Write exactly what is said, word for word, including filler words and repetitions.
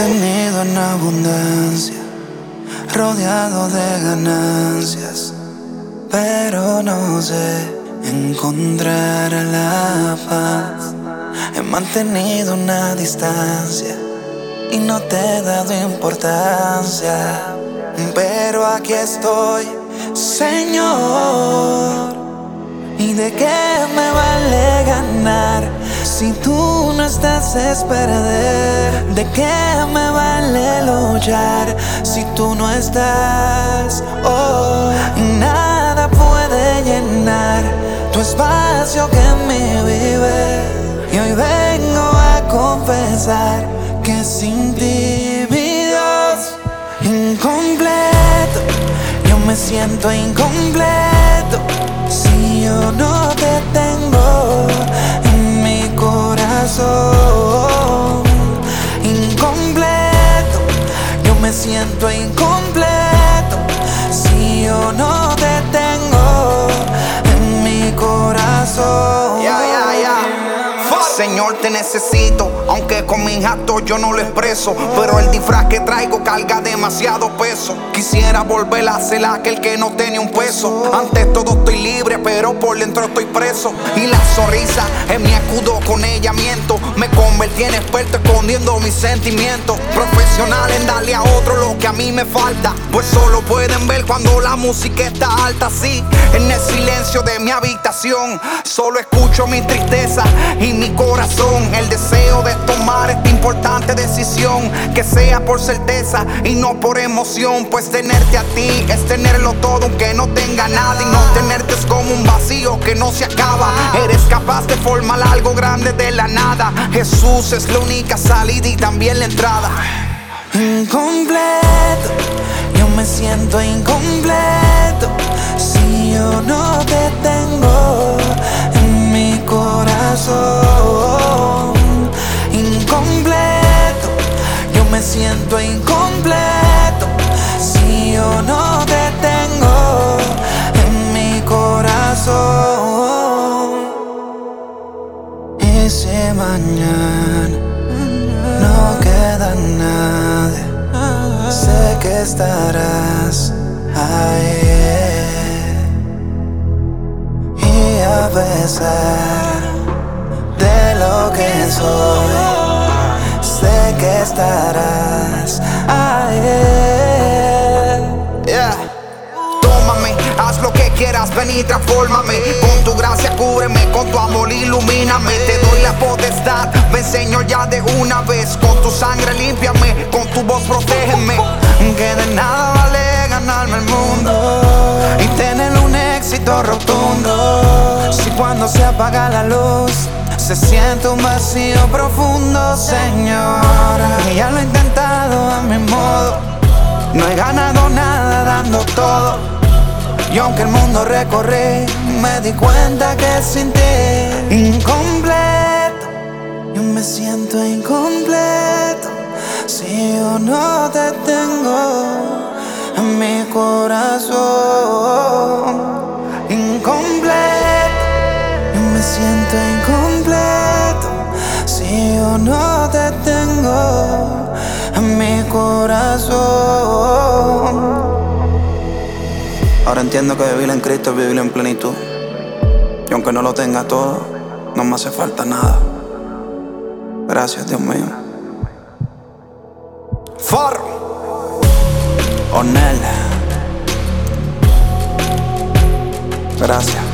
mantenido en abundancia, rodeado de ganancias, pero no sé encontrar la paz. He mantenido una distancia y no te he dado importancia, pero aquí estoy, Señor. ¿Y de qué me vale ganar si tú no estás? Es perder. ¿De qué me vale luchar si tú no estás? Oh, y nada puede llenar tu espacio que en mí vive. Y hoy vengo a confesar que sin ti, mi Dios, incompleto, yo me siento incompleto si yo no te tengo en mi corazón. Incompleto, yo me siento incompleto si yo no te tengo en mi corazón. Yeah, yeah, yeah. Señor, te necesito, aunque con mis actos yo no lo expreso, pero el disfraz que traigo carga demasiado peso. Quisiera volver a ser aquel que no tenía un peso. Ante todo estoy libre, pero por dentro estoy preso. Y la sonrisa es mi escudo, con ella miento. Me convertí en experto escondiendo mis sentimientos. Profesional en darle a otro lo que a mí me falta, pues solo pueden ver cuando la música está alta. Sí, en el silencio de mi habitación solo escucho mi tristeza y mi corazón, el deseo de tomar esta importante decisión, que sea por certeza y no por emoción, pues tenerte a ti es tenerlo todo aunque no tenga nada, y no tenerte es como un vacío que no se acaba. Eres capaz de formar algo grande de la nada. Jesús es la única salida y también la entrada. Incompleto, yo me siento incompleto si yo no te tengo en mi corazón. Incompleto, yo me siento incompleto si yo no te tengo en mi corazón. Y si mañana no queda nadie, sé que estarás ahí. Y a pesar de lo que soy, sé que estarás ahí. Yeah. Tómame, haz lo que quieras, ven y transfórmame. Con tu gracia cúbreme, con tu amor ilumíname. Te doy la potestad, ven Señor ya de una vez. Con tu sangre límpiame, con tu voz protégeme. Que de nada vale ganarme el mundo y tener un éxito rotundo si cuando se apaga la luz se siente un vacío profundo, Señora. Y ya lo he intentado a mi modo, no he ganado nada dando todo. Y aunque el mundo recorrí, me di cuenta que sin ti, incompleto, yo me siento incompleto si yo no te tengo en mi corazón. Incompleto, yo me siento incompleto si yo no te tengo en mi corazón. Ahora entiendo que vivir en Cristo es vivir en plenitud. Y aunque no lo tenga todo, no me hace falta nada. Gracias, Dios mío. Farro Onel, gracias.